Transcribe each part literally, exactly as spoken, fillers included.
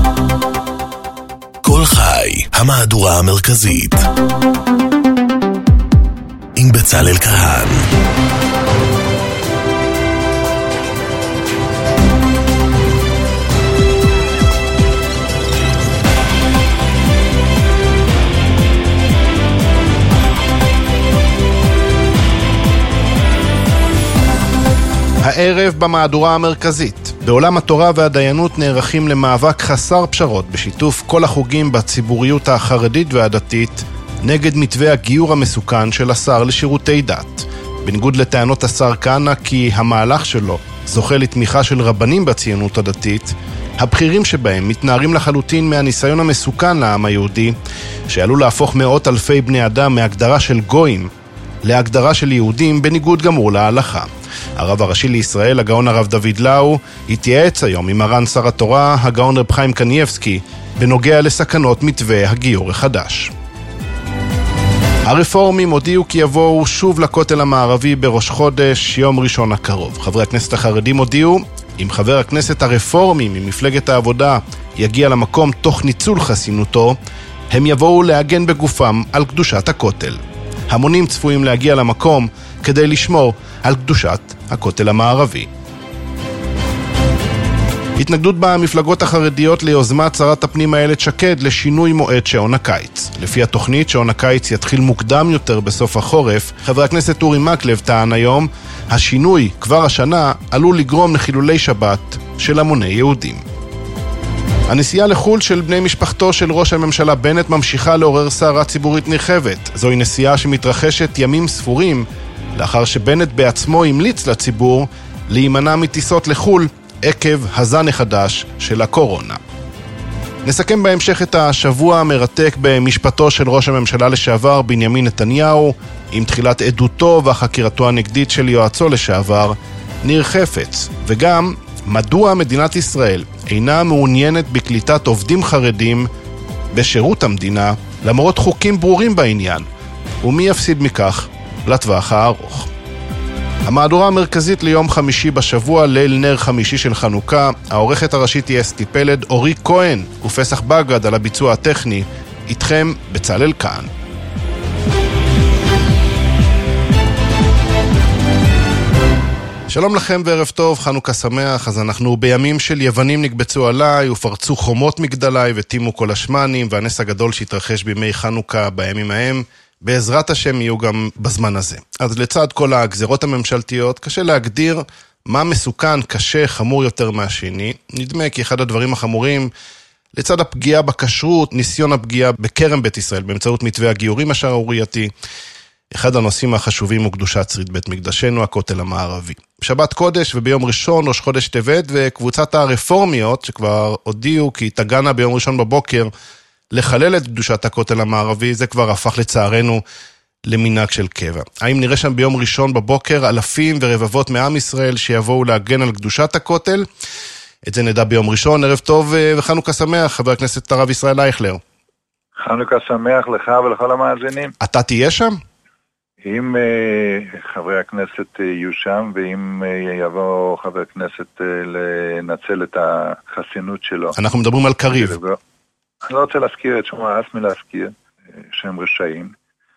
כל חי, המהדורה המרכזית. עם בצלאל כהן. הערב במהדורה המרכזית. בעולם התורה והדיינות נערכים למאבק חסר פשרות בשיתוף כל החוגים בציבוריות החרדית והדתית נגד מתווה הגיור המסוכן של השר לשירותי דת. בניגוד לטענות השר כהנא כי המהלך שלו זוכה לתמיכה של רבנים בציונות הדתית, הבכירים שבהם מתנערים לחלוטין מהניסיון המסוכן לעם היהודי, שעלול להפוך מאות אלפי בני אדם מהגדרה של גויים להגדרה של יהודים בניגוד גמור להלכה. הרב הראשי לישראל, הגאון הרב דוד לאו, התייעץ היום עם מרן שר התורה, הגאון רב חיים קניבסקי, בנוגע לסכנות מתווה הגיור החדש. הרפורמים הודיעו כי יבואו שוב לכותל המערבי בראש חודש, יום ראשון הקרוב. חברי הכנסת החרדים הודיעו, אם חבר הכנסת הרפורמי ממפלגת העבודה יגיע למקום תוך ניצול חסינותו, הם יבואו להגן בגופם על קדושת הכותל. המונים צפויים להגיע למקום כדי לשמור על קדושת הכותל המערבי. התנגדות במפלגות החרדיות ליוזמת שרת הפנים איילת שקד לשינוי מועד שעון הקיץ. לפי התוכנית, שעון הקיץ יתחיל מוקדם יותר בסוף החורף. חבר הכנסת אורי מקלב טען היום, השינוי כבר השנה עלול לגרום לחילולי שבת של המוני יהודים. הנסיעה לחול של בני משפחתו של ראש הממשלה בנט ממשיכה לעורר סערה ציבורית נרחבת. זוהי נסיעה שמתרחשת ימים ספורים לאחר שבנט בעצמו המליץ לציבור להימנע מטיסות לחול עקב הזן החדש של הקורונה. נסכם בהמשך את השבוע המרתק במשפטו של ראש הממשלה לשעבר בנימין נתניהו, עם תחילת עדותו והחקירתו הנגדית של יועצו לשעבר ניר חפץ, וגם מדוע מדינת ישראל אינה מעוניינת בקליטת עובדים חרדים בשירות המדינה למרות חוקים ברורים בעניין, ומי יפסיד מכך לטווח הארוך. המהדורה המרכזית ליום חמישי בשבוע, ליל נר חמישי של חנוכה. העורכת הראשית היא אסתי פלד, אורי כהן ופסח בגד על הביצוע הטכני. איתכם בצלאל כהן. שלום לכם וערב טוב, חנוכה שמח. אז אנחנו בימים של יוונים נקבצו עליי ופרצו חומות מגדליי ותימו כל השמנים, והנס הגדול שהתרחש בימי חנוכה בימים ההם בעזרת השם יהיו גם בזמן הזה. אז לצד כל הגזירות הממשלתיות קשה להגדיר מה מסוכן, קשה, חמור יותר מהשני. נדמה כי אחד הדברים החמורים לצד הפגיעה בכשרות, ניסיון הפגיעה בכרם בית ישראל באמצעות מתווה הגיורים השערורייתי, אחד הנושאים החשובים הוא קדושת שריד בית מקדשנו, הכותל המערבי. בשבת קודש וביום ראשון, ראש חודש טבת, וקבוצת הרפורמיות שכבר הודיעו כי תגענה ביום ראשון בבוקר לחלל את קדושת הכותל המערבי, זה כבר הפך לצערנו למנהג של קבע. האם נראה שם ביום ראשון בבוקר אלפים ורבבות מעם ישראל שיבואו להגן על קדושת הכותל? את זה נדע ביום ראשון. ערב טוב וחנוכה שמח, חבר הכנסת הרב ישראל אייכלר. חנוכה שמח לך ולכל המאזינים. אתה תהיה שם? אם uh, חברי הכנסת uh, יהיו שם, ואם uh, יבוא חבר כנסת uh, לנצל את החסינות שלו. אנחנו מדברים על קריב. אני לא רוצה להזכיר את שמו, אס מלהזכיר, שהם רשעים.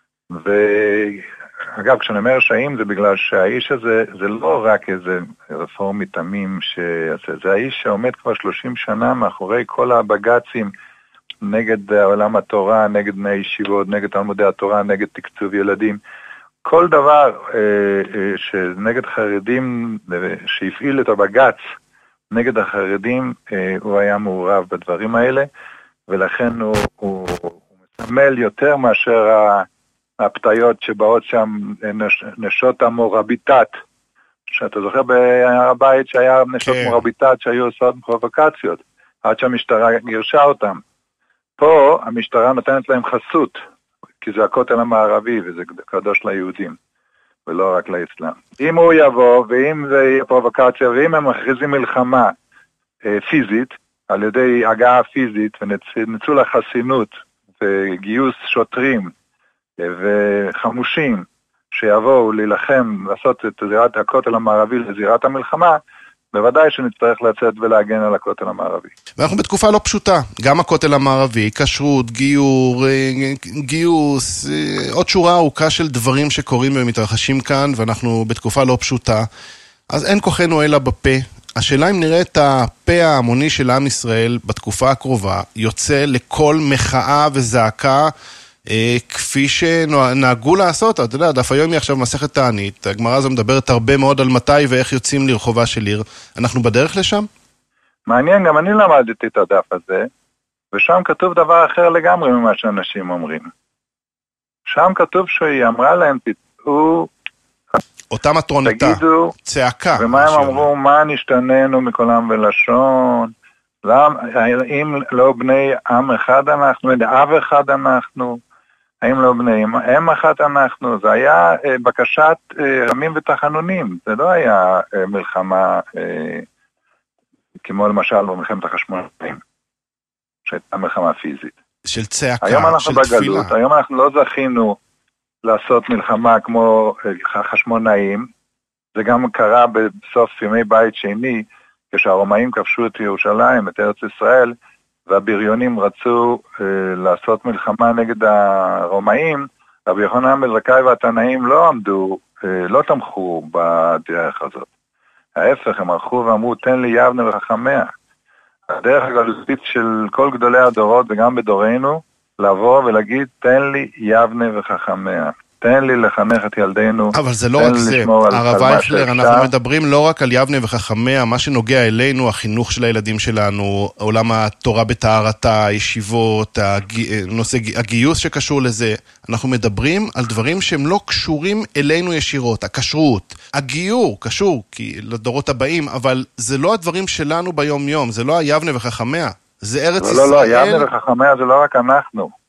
ואגב, כשאני אומר רשעים, זה בגלל שהאיש הזה, זה לא רק איזה רפורמי תמים שעשה, זה האיש שעומד כבר שלושים שנה מאחורי כל הבג"צים, נגד עולם התורה, נגד בני ישיבות, נגד תלמודי התורה, נגד תקצוב ילדים. כל דבר אה, אה, שנגד חרדים, שהפעיל את הבג"ץ נגד החרדים, אה, הוא היה מעורב בדברים האלה, ולכן הוא, הוא, הוא מסמל יותר מאשר הפתיות שבאות שם נש, נשות המורביטת, שאתה זוכר בהר הבית שהיה נשות כן. מורביטת שהיו עושות פרובוקציות, עד שהמשטרה גירשה אותם. פה המשטרה נותנת להם חסות, כי זה הכותל המערבי וזה קדוש ליהודים, ולא רק לאסלאם. אם הוא יבוא, ואם זה יהיה פרובוקציה, ואם הם מכריזים מלחמה אה, פיזית, על ידי הגעה פיזית וניצול החסינות וגיוס שוטרים וחמושים שיבואו להילחם, לעשות את זירת הכותל המערבי לזירת המלחמה, בוודאי שנצטרך לצאת ולהגן על הכותל המערבי. ואנחנו בתקופה לא פשוטה, גם הכותל המערבי, כשרות, גיור, גיוס, עוד שורה ארוכה של דברים שקורים ומתרחשים כאן, ואנחנו בתקופה לא פשוטה, אז אין כוחנו אלא בפה. השאלה אם נראה את הפה ההמוני של עם ישראל בתקופה הקרובה, יוצא לכל מחאה וזעקה, אה, כפי שנהגו לעשות. אתה יודע, דף היום היא עכשיו מסכת תענית, הגמרא הזו מדברת הרבה מאוד על מתי ואיך יוצאים לרחובה של עיר. אנחנו בדרך לשם? מעניין, גם אני למדתי את הדף הזה, ושם כתוב דבר אחר לגמרי ממה שאנשים אומרים. שם כתוב שהיא אמרה להם, תצאו, אותה מטרונתה, תגידו, צעקה. ומה הם אמרו, מה נשתננו מקולם ולשון, למ, האם לא בני עם אחד אנחנו, אב אחד אנחנו, האם לא בני אם אחת אנחנו, זה היה אה, בקשת אה, רמים ותחנונים, זה לא היה אה, מלחמה, אה, כמו למשל במלחמת החשמונאים, שהייתה מלחמה פיזית. של צעקה, היום אנחנו של בגלות, תפילה. היום אנחנו לא זכינו לעשות מלחמה כמו החשמונאים, זה גם קרה בסוף ימי בית שני, כשהרומאים כבשו את ירושלים, את ארץ ישראל, והבריונים רצו אה, לעשות מלחמה נגד הרומאים, רבי יוחנן בן זכאי והתנאים לא עמדו, אה, לא תמכו בדרך הזאת. ההפך, הם הלכו ואמרו, תן לי יבנה וחכמיה. הדרך הגלותית של כל גדולי הדורות, וגם בדורנו, לבוא ולהגיד, תן לי יבנה וחכמיה. תן לי לחנך את ילדינו. אבל זה לא רק זה, הרב אייכלר, אנחנו מדברים לא רק על יבנה וחכמיה, מה שנוגע אלינו, החינוך של הילדים שלנו, עולם התורה בטהרתה, הישיבות, נושא הגיוס שקשור לזה, אנחנו מדברים על דברים שהם לא קשורים אלינו ישירות, הכשרות, הגיור קשור כי לדורות הבאים, אבל זה לא הדברים שלנו ביום יום, זה לא היבנה וחכמיה, זה ארץ ישראל. לא, לא, יבנה וחכמיה זה לא רק אנחנו.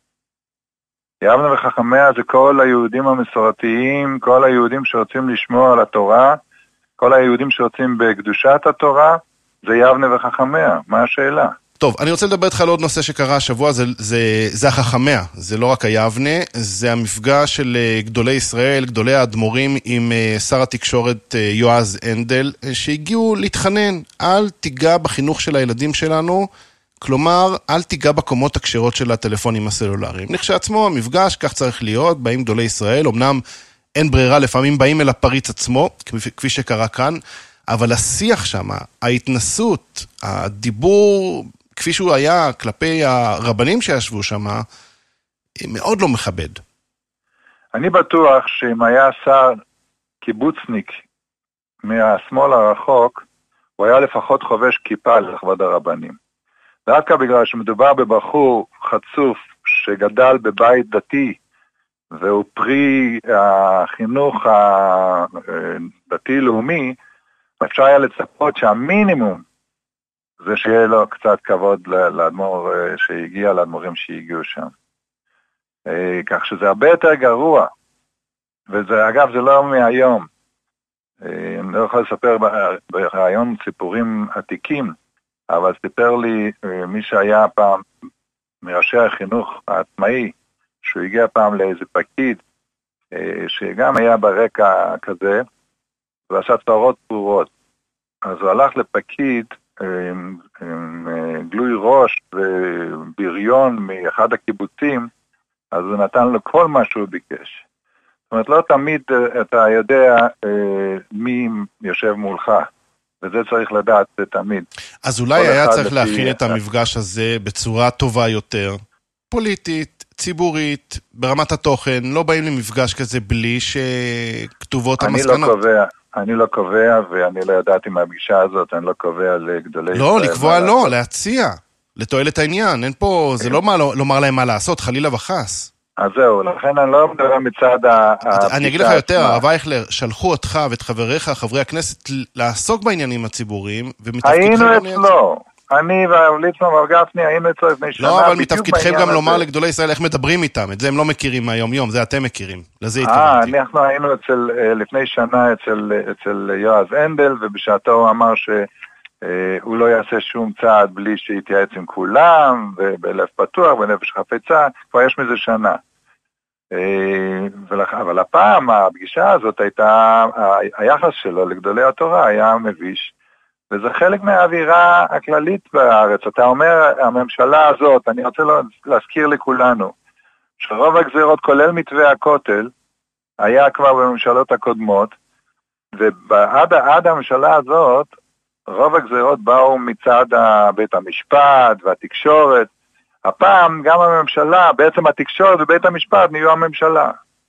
יבנה וחכמיה זה כל היהודים המסורתיים, כל היהודים שרוצים לשמור על התורה, כל היהודים שרוצים בקדושת התורה, זה יבנה וחכמיה. מה השאלה? טוב, אני רוצה לדבר איתך על עוד נושא שקרה השבוע, זה, זה, זה החכמיה, זה לא רק היבנה, זה המפגש של גדולי ישראל, גדולי האדמו"רים עם שר התקשורת יועז הנדל, שהגיעו להתחנן, אל תיגע בחינוך של הילדים שלנו, כלומר, אל תיגע בקומות הקשרות של הטלפונים הסלולריים. לכשעצמו, המפגש, כך צריך להיות, באים גדולי ישראל, אמנם אין ברירה, לפעמים באים אל הפריץ עצמו, כפי שקרה כאן, אבל השיח שם, ההתנסות, הדיבור, כפי שהוא היה כלפי הרבנים שישבו שם, מאוד לא מכבד. אני בטוח שאם היה שר קיבוצניק מהשמאל הרחוק, הוא היה לפחות חובש כיפה לכבוד הרבנים. דווקא בגלל שמדובר בבחור חצוף שגדל בבית דתי, והוא פרי החינוך הדתי-לאומי, אפשר היה לצפות שהמינימום זה שיהיה לו קצת כבוד לאדמו"ר שהגיע, לאדמו"רים שהגיעו שם. כך שזה הרבה יותר גרוע, וזה אגב זה לא מהיום. אני לא יכול לספר ברעיון סיפורים עתיקים, אבל סיפר לי מי שהיה פעם מראשי החינוך העצמאי, שהוא הגיע פעם לאיזה פקיד, שגם היה ברקע כזה, ועשה צרות ברורות. אז הוא הלך לפקיד עם, עם גלוי ראש ובריון מאחד הקיבוצים, אז הוא נתן לו כל מה שהוא ביקש. זאת אומרת, לא תמיד אתה יודע מי יושב מולך. וזה צריך לדעת תמיד. אז אולי היה צריך להכין את המפגש הזה בצורה טובה יותר, פוליטית, ציבורית, ברמת התוכן, לא באים למפגש כזה בלי שכתובות המסקנות. אני לא קובע, אני לא קובע, ואני לא יודעת עם הפגישה הזאת, אני לא קובע לגדולי... לא, לקבוע לא, להציע, לתועלת העניין, אין פה, זה לא לומר להם מה לעשות, חלילה וחס. אז זהו, לכן אני לא מדבר מצד ה... אני אגיד לך יותר, הרב אייכלר, שלחו אותך ואת חבריך, חברי הכנסת, לעסוק בעניינים הציבוריים, היינו אצלו, אני וליצמן והרב גפני, היינו אצלו לפני שנה. לא, אבל מתפקידכם גם לומר לגדולי ישראל איך מדברים איתם, את זה הם לא מכירים מהיום יום, זה אתם מכירים, לזה התכוונתי. אה, אנחנו היינו לפני שנה אצל יועז הנדל, ובשעתו הוא אמר ש... הוא לא יעשה שום צעד בלי שיתייעץ עם כולם, ובלב פתוח, בנפש חפצה, כבר יש מזה שנה. אבל הפעם, הפגישה הזאת הייתה, היחס שלו לגדולי התורה היה מביש, וזה חלק מהאווירה הכללית בארץ. אתה אומר, הממשלה הזאת, אני רוצה להזכיר לכולנו, שרוב הגזירות, כולל מתווה הכותל, היה כבר בממשלות הקודמות, ועד עד הממשלה הזאת, רוב הגזירות באו מצד בית המשפט והתקשורת. הפעם גם הממשלה, בעצם התקשורת ובית המשפט נהיו הממשלה.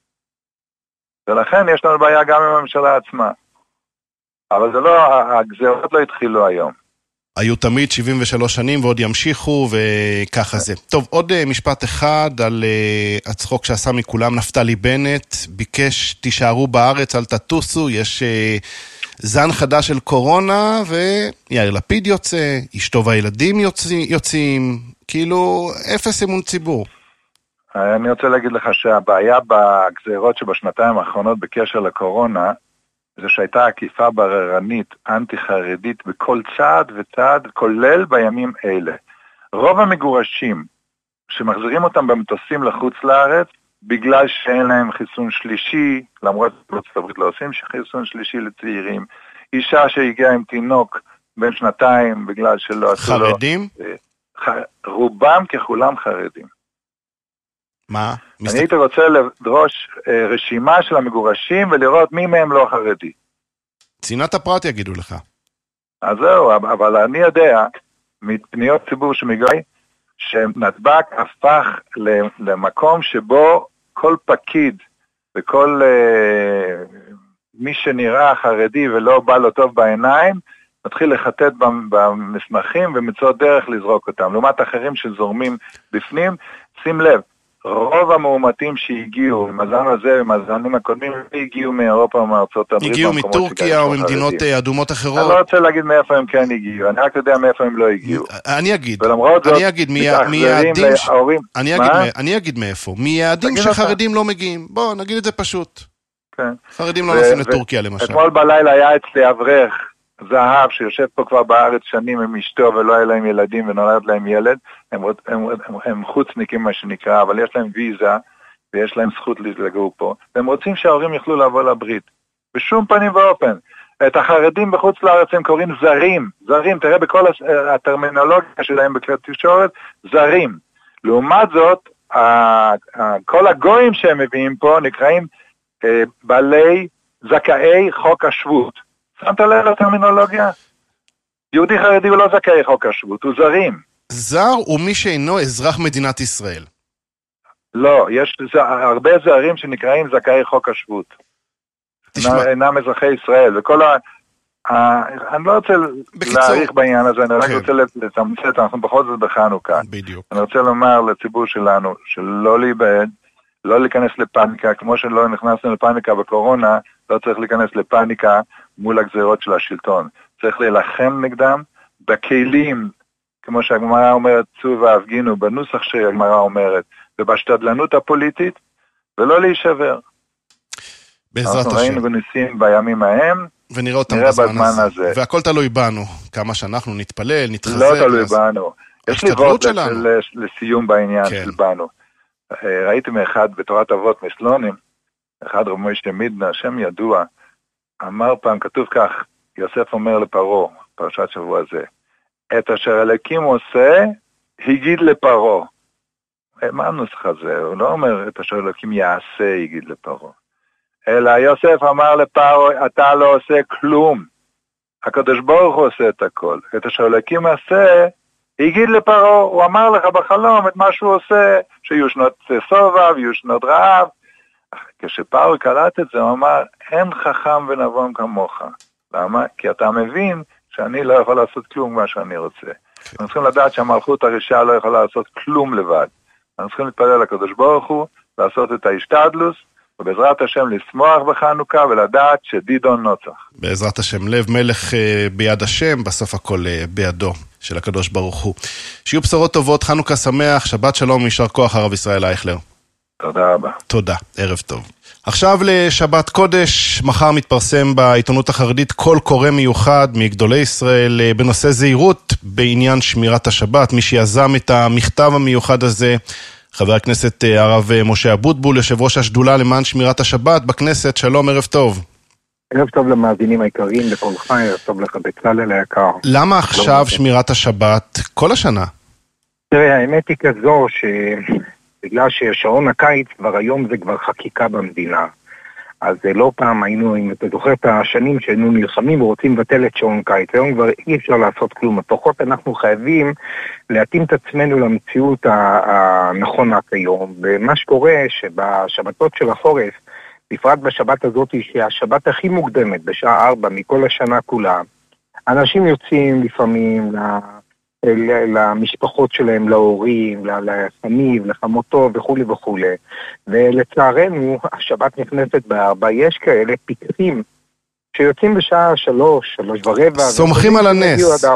ולכן יש לנו בעיה גם עם הממשלה עצמה. אבל זה לא, הגזירות לא התחילו היום. היו תמיד שבעים ושלוש שנים ועוד ימשיכו וככה זה. טוב, עוד משפט אחד על uh, הצחוק שעשה מכולם נפתלי בנט, ביקש תישארו בארץ, אל תטוסו, יש uh, זן חדש של קורונה ויאיר לפיד יוצא, אשתו והילדים יוצא, יוצאים, כאילו אפס אמון ציבור. אני רוצה להגיד לך שהבעיה בגזירות שבשנתיים האחרונות בקשר לקורונה, זה שהייתה עקיפה בררנית, אנטי-חרדית בכל צעד וצעד, כולל בימים אלה. רוב המגורשים שמחזירים אותם במטוסים לחוץ לארץ, בגלל שאין להם חיסון שלישי, למרות בארצות הברית לא עושים חיסון שלישי לצעירים, אישה שהגיעה עם תינוק בין שנתיים, בגלל שלא עשו לו... חרדים? רובם ככולם חרדים. מה? אני הייתי רוצה לדרוש רשימה של המגורשים ולראות מי מהם לא חרדי. צנעת הפרט יגידו לך. אז זהו, אבל אני יודע מפניות ציבור שמגיעים שנתב"ג הפך למקום שבו כל פקיד וכל מי שנראה חרדי ולא בא לו טוב בעיניים מתחיל לחטט במסמכים ומצוא דרך לזרוק אותם. לעומת אחרים שזורמים בפנים, שים לב, רוב המאומתים שהגיעו, מזן הזה ומזנים הקודמים, הגיעו מאירופה ומארצות הברית. הגיעו מטורקיה או ממדינות אדומות אחרות. אני לא רוצה להגיד מאיפה הם כן הגיעו, אני רק יודע מאיפה הם לא הגיעו. אני אגיד, אני אגיד, אני אגיד מאיפה, מיעדים שחרדים לא מגיעים. בוא, נגיד את זה פשוט. חרדים לא נוסעים לטורקיה למשל. אתמול בלילה היה אצלי אברך זהב שיושב פה כבר בארץ שנים עם אשתו ולא היה להם ילדים ונולד להם ילד, הם, הם, הם, הם חוצניקים מה שנקרא, אבל יש להם ויזה ויש להם זכות לגור פה, והם רוצים שההורים יוכלו לבוא לברית. בשום פנים ואופן. את החרדים בחוץ לארץ הם קוראים זרים, זרים, תראה בכל הטרמינולוגיה שלהם בכלי תקשורת, זרים. לעומת זאת, כל הגויים שהם מביאים פה נקראים בעלי זכאי חוק השבות. שמת לב לטרמינולוגיה? יהודי חרדי הוא לא זכאי חוק השבות, הוא זרים. זר הוא מי שאינו אזרח מדינת ישראל. לא, יש הרבה זרים שנקראים זכאי חוק השבות. אינם אזרחי ישראל, וכל ה... אני לא רוצה להאריך בעניין הזה, אני רק רוצה לתמצת, אנחנו בכל זאת בחנוכה. בדיוק. אני רוצה לומר לציבור שלנו, שלא להיבעד, לא להיכנס לפניקה, כמו שלא נכנסנו לפניקה בקורונה, לא צריך להיכנס לפניקה מול הגזירות של השלטון. צריך להילחם נגדם בכלים, כמו שהגמרא אומרת, צאו והפגינו, בנוסח שהגמרא אומרת, ובשתדלנות הפוליטית, ולא להישבר. בעזרת השם. אנחנו ראינו ניסים בימים ההם, ונראה אותם בזמן הזה. הזה. והכל תלוי בנו, כמה שאנחנו נתפלל, נתחזק. לא תלוי אז... בנו. יש לי וורט לסיום בעניין כן. של בנו. ראיתי מאחד בתורת אבות מסלונים, אחד רב מוישה מידנה, שם ידוע, אמר פעם, כתוב כך, יוסף אומר לפרעה, פרשת שבוע זה, את אשר אלוקים עושה, הגיד לפרעה. מה הנוסח הזה? הוא לא אומר את אשר אלוקים יעשה, הגיד לפרעה. אלא יוסף אמר לפרעה, אתה לא עושה כלום. הקדוש ברוך הוא עושה את הכל. את אשר אלוקים עושה, הגיד לפרעה, הוא אמר לך בחלום את מה שהוא עושה, שיהיו שנות סובה ויהיו שנות רעב. כשפרעה קלט את זה, הוא אמר, אין חכם ונבון כמוך. למה? כי אתה מבין שאני לא יכול לעשות כלום מה שאני רוצה. אנחנו צריכים לדעת שהמלכות הרשעה לא יכולה לעשות כלום לבד. אנחנו צריכים להתפלל לקדוש ברוך הוא, לעשות את ההשתדלוס, ובעזרת השם לשמוח בחנוכה ולדעת שדידון נוצח. בעזרת השם, לב מלך ביד השם, בסוף הכל בידו של הקדוש ברוך הוא. שיהיו בשורות טובות, חנוכה שמח, שבת שלום, יישר כוח הרב ישראל אייכלר. תודה רבה. תודה, ערב טוב. עכשיו לשבת קודש, מחר מתפרסם בעיתונות החרדית קול קורא מיוחד מגדולי ישראל בנושא זהירות בעניין שמירת השבת. מי שיזם את המכתב המיוחד הזה, חבר הכנסת הרב משה אבוטבול, יושב ראש השדולה למען שמירת השבת בכנסת. שלום, ערב טוב. ערב טוב למאזינים העיקריים, לכל חי, ערב טוב לך בצלאל היקר. למה עכשיו שמירת השבת כל השנה? תראה, האמת היא כזו שבגלל ששעון הקיץ כבר היום זה כבר חקיקה במדינה. אז לא פעם היינו, אם אתה זוכר את השנים שהיינו נלחמים ורוצים לבטל את שעון קיץ, היום כבר אי אפשר לעשות כלום. לפחות אנחנו חייבים להתאים את עצמנו למציאות הנכונה כיום. ומה שקורה שבשבתות של החורף, בפרט בשבת הזאת שהשבת הכי מוקדמת, בשעה ארבע מכל השנה כולה, אנשים יוצאים לפעמים למשפחות שלהם, להורים, לסניב, לחמותו וכו' וכו'. ולצערנו, השבת נכנסת בארבע, יש כאלה פיקחים שיוצאים בשעה שלוש, שלוש ורבע. סומכים על הנס.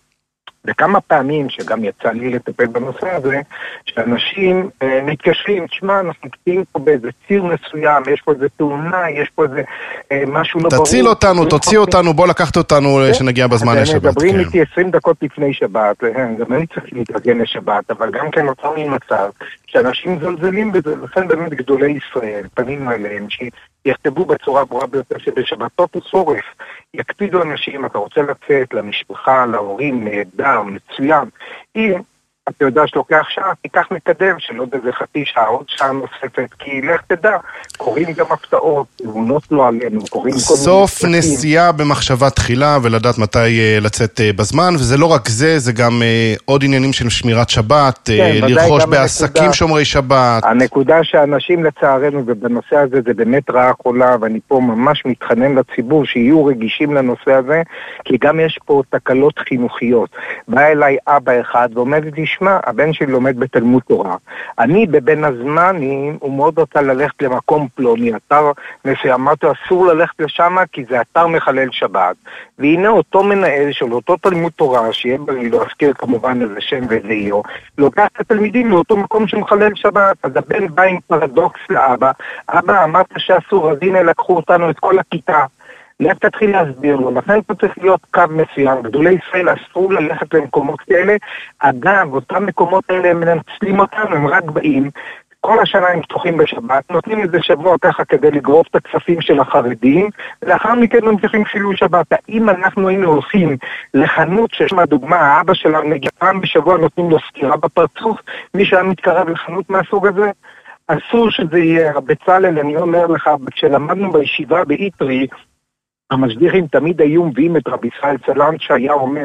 וכמה פעמים שגם יצא לי לטפל בנושא הזה, שאנשים אה, מתקשרים, תשמע, אנחנו קטעים פה באיזה ציר מסוים, יש פה איזה תאונה, יש פה איזה אה, משהו לא ברור. תציל אותנו, תוציא אותנו, בוא לקחת אותנו שנגיע בזמן לשבת. מדברים איתי עשרים דקות לפני שבת, גם אני צריך להתארגן לשבת, אבל גם כן נוצר לי מצב שאנשים זלזלים בזה, לכן באמת גדולי ישראל, פנינו אליהם, שיכתבו בצורה ברורה ביותר שבשבתות החורף יקפידו אנשים, אתה רוצה לצאת למשפחה, להורים, נהדר, מצוין. אם אתה יודע שלוקח שעה, תיקח מקדם של עוד איזה חצי שעה, עוד שעה נוספת, כי לך תדע, קוראים גם הפתעות, תאונות לא עלינו, קוראים כל מיני... סוף נסיעה במחשבה תחילה ולדעת מתי לצאת בזמן, וזה לא רק זה, זה גם עוד עניינים של שמירת שבת, לרכוש בעסקים שומרי שבת. הנקודה שאנשים לצערנו, ובנושא הזה זה באמת רעה חולה, ואני פה ממש מתחנן לציבור שיהיו רגישים לנושא הזה, כי גם יש פה תקלות חינוכיות. בא אליי אבא אחד ואומר לי, שמע, הבן שלי לומד בתלמוד תורה. אני בבין הזמנים, הוא מאוד רוצה ללכת למקום פלוני, אתר מסוים, אמרתי, אסור ללכת לשם כי זה אתר מחלל שבת. והנה אותו מנהל של אותו תלמוד תורה, שיהיה בלי לא אזכיר כמובן איזה שם ואיזה עיר, לוקח את התלמידים לאותו מקום שמחלל שבת. אז הבן בא עם פרדוקס לאבא, אבא אמרת שאסור, אז הנה לקחו אותנו את כל הכיתה. לך תתחיל להסביר לו, לכן פה צריך להיות קו מסוים, גדולי ישראל אסור ללכת למקומות כאלה, אגב, אותם מקומות האלה הם מנצלים אותנו, הם רק באים, כל השנה הם פתוחים בשבת, נותנים איזה שבוע ככה כדי לגרוף את הכספים של החרדים, ולאחר מכן ממשיכים חילול שבת. האם אנחנו היינו הולכים לחנות ששמה דוגמה, האבא שלנו נגיע פעם בשבוע נותנים לו סקירה בפרצוף, מי שהיה מתקרב לחנות מהסוג הזה, אסור שזה יהיה. בצלאל, אני אומר לך, כשלמדנו בישיבה באיתרי, המשגיחים תמיד היו מביאים את רבי ישראל צלם שהיה אומר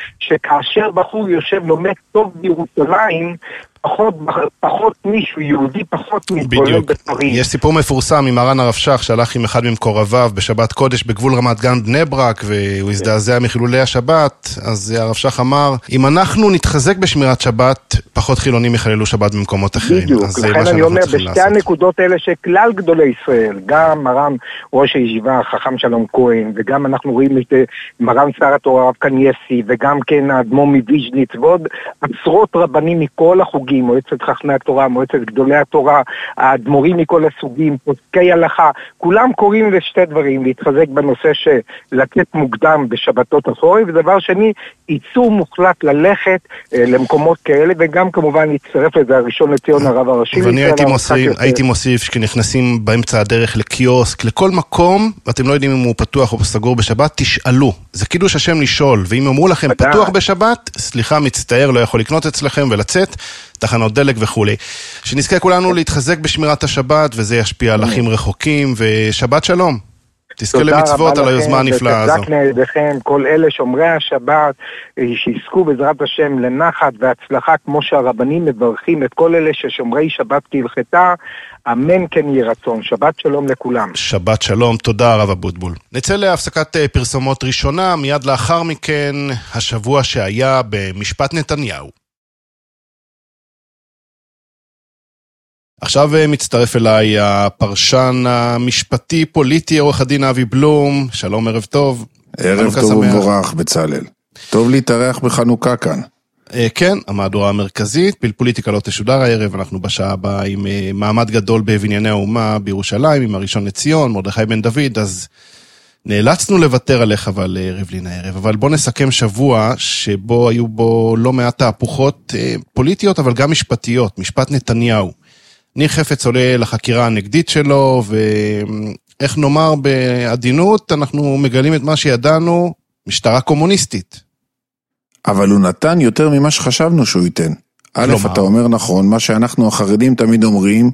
שכאשר בחור יושב לומד טוב בירושלים, פחות, פחות מישהו יהודי, פחות מתבולל בפריז. יש סיפור מפורסם עם מרן הרב שך שהלך עם אחד ממקורביו בשבת קודש בגבול רמת גן בני ברק, והוא הזדעזע מחילולי השבת. אז הרב שך אמר, אם אנחנו נתחזק בשמירת שבת, פחות חילונים יחללו שבת במקומות אחרים. בדיוק, לכן אני אומר, בשתי הנקודות האלה שכלל גדולי ישראל, גם מרן ראש הישיבה, חכם שלום כהן, וגם אנחנו רואים את מרן שר התורה רב קנייסי, וגם כן האדמו"ר מוויז'ניץ, ועוד עשרות רבנים מכל החוגים, מועצת חכמי התורה, מועצת גדולי התורה, האדמו"רים מכל הסוגים, פוסקי הלכה, כולם קוראים לשתי דברים, להתחזק בנושא של לצאת מוקדם בשבתות החורף, ודבר שני, איסור מוחלט ללכת אה, למקומות כאלה, וגם כמובן להצטרף לזה הראשון לציון הרב הראשי. ואני הייתי מוסיף, הייתי מוסיף שכנכנסים באמצע הדרך לקיוסק, לכל מקום, ואתם לא יודעים אם הוא פתוח או סגור בשבת, תשאלו. זה קידוש השם לשאול, ואם אמרו לכם פתוח בשבת, סליחה, מצטער, לא יכול לקנות אצלכם ולצאת, תחנות דלק וכו'. שנזכה כולנו להתחזק בשמירת השבת, וזה ישפיע על אחים רחוקים, ושבת שלום. תזכה למצוות על היוזמה הנפלאה הזו. ותחזקנה ידיכם, כל אלה שומרי השבת, שיזכו בעזרת השם לנחת והצלחה, כמו שהרבנים מברכים את כל אלה ששומרי שבת כהלכתה, אמן כן יהי רצון. שבת שלום לכולם. שבת שלום, תודה רב אבוטבול. נצא להפסקת פרסומות ראשונה, מיד לאחר מכן, השבוע שהיה במשפט נתניהו. עכשיו מצטרף אליי הפרשן המשפטי-פוליטי, עורך הדין אבי בלום. שלום, ערב טוב. ערב טוב ומבורך, בצלאל. טוב להתארח בחנוכה כאן. כן, המהדורה המרכזית, פלפוליטיקה לא תשודר הערב, אנחנו בשעה הבאה עם מעמד גדול בבנייני האומה בירושלים, עם הראשון לציון, מרדכי בן דוד, אז נאלצנו לוותר עליך אבל רבלין הערב, אבל בוא נסכם שבוע שבו היו בו לא מעט תהפוכות פוליטיות, אבל גם משפטיות, משפט נתניהו. ניר חפץ עולה לחקירה הנגדית שלו, איך נאמר בעדינות, אנחנו מגלים את מה שידענו, משטרה קומוניסטית. אבל הוא נתן יותר ממה שחשבנו שהוא ייתן. א', אתה אומר נכון, מה שאנחנו החרדים תמיד אומרים,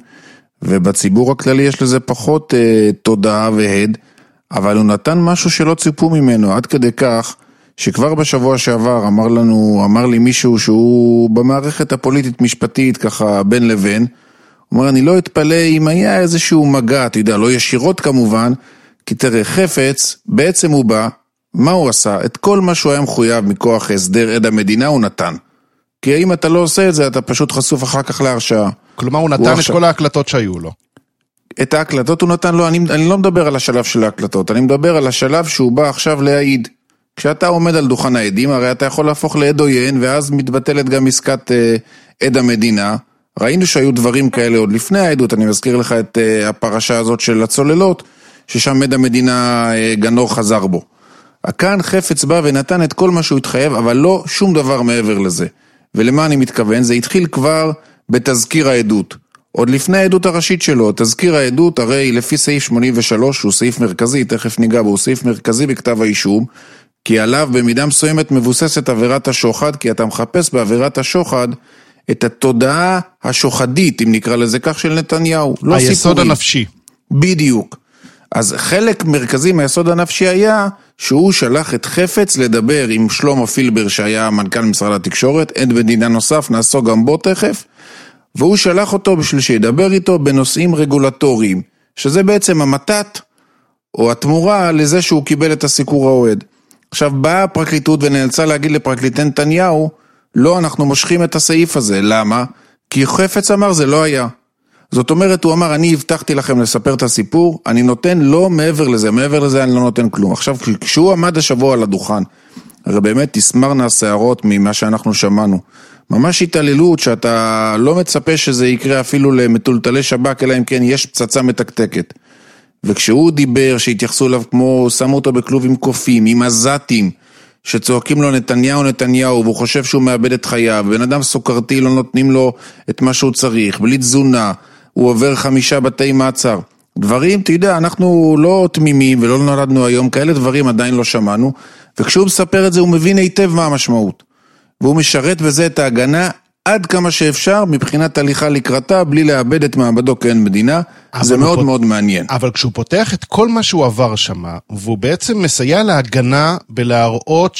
ובציבור הכללי יש לזה פחות אה, תודעה והד, אבל הוא נתן משהו שלא ציפו ממנו, עד כדי כך, שכבר בשבוע שעבר אמר לנו, אמר לי מישהו שהוא במערכת הפוליטית משפטית, ככה בין לבין, הוא אומר, אני לא אתפלא אם היה איזשהו מגע, אתה יודע, לא ישירות כמובן, כי תראה, חפץ, בעצם הוא בא, מה הוא עשה? את כל מה שהוא היה מחויב מכוח הסדר עד המדינה הוא נתן. כי אם אתה לא עושה את זה, אתה פשוט חשוף אחר כך להרשעה. כלומר, הוא נתן הוא את עכשיו... כל ההקלטות שהיו לו. את ההקלטות הוא נתן לו, אני, אני לא מדבר על השלב של ההקלטות, אני מדבר על השלב שהוא בא עכשיו להעיד. כשאתה עומד על דוכן העדים, הרי אתה יכול להפוך לעד עוין, ואז מתבטלת גם עסקת אה, עד המדינה. ראינו שהיו דברים כאלה עוד לפני העדות, אני מזכיר לך את אה, הפרשה הזאת של הצוללות, ששם עד המדינה אה, גנור חזר בו. כאן חפץ בא ונתן את כל מה שהוא התחייב, אבל לא שום דבר מעבר לזה. ולמה אני מתכוון? זה התחיל כבר בתזכיר העדות. עוד לפני העדות הראשית שלו, תזכיר העדות, הרי לפי סעיף שמונים ושלוש, שהוא סעיף מרכזי, תכף ניגע בו, הוא סעיף מרכזי בכתב האישום, כי עליו במידה מסוימת מבוססת עבירת השוחד, כי אתה מחפש בעבירת השוחד את התודעה השוחדית, אם נקרא לזה כך, של נתניהו. לא היסוד סיפורים. הנפשי. בדיוק. אז חלק מרכזי מהיסוד הנפשי היה שהוא שלח את חפץ לדבר עם שלמה פילבר שהיה מנכ"ל משרד התקשורת, עד מדינה נוסף, נעסוק גם בו תכף, והוא שלח אותו בשביל שידבר איתו בנושאים רגולטוריים, שזה בעצם המתת או התמורה לזה שהוא קיבל את הסיקור האוהד. עכשיו באה הפרקליטות ונאלצה להגיד לפרקליט נתניהו, לא, אנחנו מושכים את הסעיף הזה. למה? כי חפץ אמר זה לא היה. זאת אומרת, הוא אמר, אני הבטחתי לכם לספר את הסיפור, אני נותן לא מעבר לזה, מעבר לזה אני לא נותן כלום. עכשיו, כשהוא עמד השבוע על הדוכן, הרי באמת תסמרנה השערות ממה שאנחנו שמענו. ממש התעללות שאתה לא מצפה שזה יקרה אפילו למטולטלי שב"כ, אלא אם כן יש פצצה מתקתקת. וכשהוא דיבר, שהתייחסו אליו כמו, שמו אותו בכלוב עם קופים, עם עזתים, שצועקים לו נתניהו נתניהו, והוא חושב שהוא מאבד את חייו, בן אדם סוכרתי לא נותנים לו את מה שהוא צריך, בלי תזונה, הוא עובר חמישה בתי מעצר. דברים, אתה יודע, אנחנו לא תמימים ולא נולדנו היום, כאלה דברים עדיין לא שמענו, וכשהוא מספר את זה הוא מבין היטב מה המשמעות. והוא משרת בזה את ההגנה עד כמה שאפשר מבחינת הליכה לקראתה, בלי לאבד את מעמדו כאין מדינה, זה מאוד פות... מאוד מעניין. אבל כשהוא פותח את כל מה שהוא עבר שם, והוא בעצם מסייע להגנה בלהראות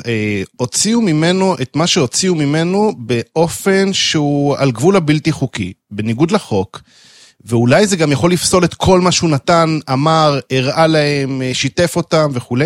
שהוציאו ממנו את מה שהוציאו ממנו באופן שהוא על גבול הבלתי חוקי, בניגוד לחוק, ואולי זה גם יכול לפסול את כל מה שהוא נתן, אמר, הראה להם, שיתף אותם וכו'.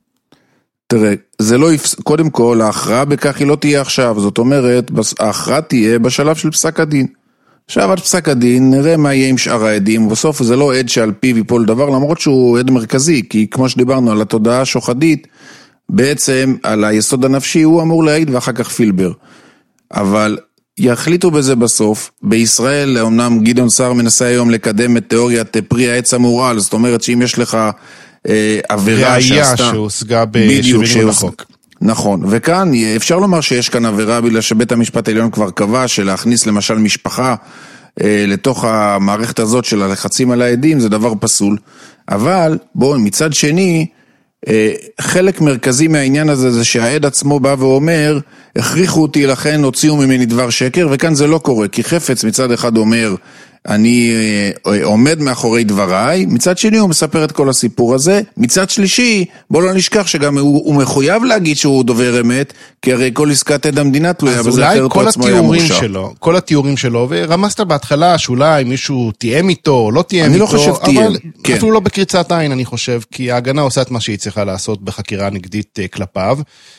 תראה, זה לא יפס... קודם כל, ההכרעה בכך היא לא תהיה עכשיו, זאת אומרת, ההכרעה תהיה בשלב של פסק הדין. עכשיו עד פסק הדין, נראה מה יהיה עם שאר העדים, ובסוף זה לא עד שעל פיו ייפול דבר, למרות שהוא עד מרכזי, כי כמו שדיברנו על התודעה השוחדית, בעצם על היסוד הנפשי הוא אמור להעיד ואחר כך פילבר. אבל יחליטו בזה בסוף, בישראל, אמנם גדעון סער מנסה היום לקדם את תיאוריית פרי העץ המורעל, זאת אומרת שאם יש לך עבירה שעשתה, שהושגה בשבילים לחוק. נכון, וכאן אפשר לומר שיש כאן עבירה, בגלל שבית המשפט העליון כבר קבע שלהכניס למשל משפחה אה, לתוך המערכת הזאת של הלחצים על העדים, זה דבר פסול. אבל בואו, מצד שני, אה, חלק מרכזי מהעניין הזה זה שהעד עצמו בא ואומר, הכריחו אותי לכן, הוציאו ממני דבר שקר, וכאן זה לא קורה, כי חפץ מצד אחד אומר, אני עומד מאחורי דבריי, מצד שני הוא מספר את כל הסיפור הזה, מצד שלישי, בוא לא נשכח שגם הוא, הוא מחויב להגיד שהוא דובר אמת, כי הרי כל עסקת עד המדינה תלויה, אז אולי כל התיאורים שלו, כל התיאורים שלו, ורמזת בהתחלה שאולי מישהו תיאם איתו, לא תיאם איתו, לא אבל כן. אפילו לא בקריצת עין אני חושב, כי ההגנה עושה את מה שהיא צריכה לעשות בחקירה נגדית כלפיו,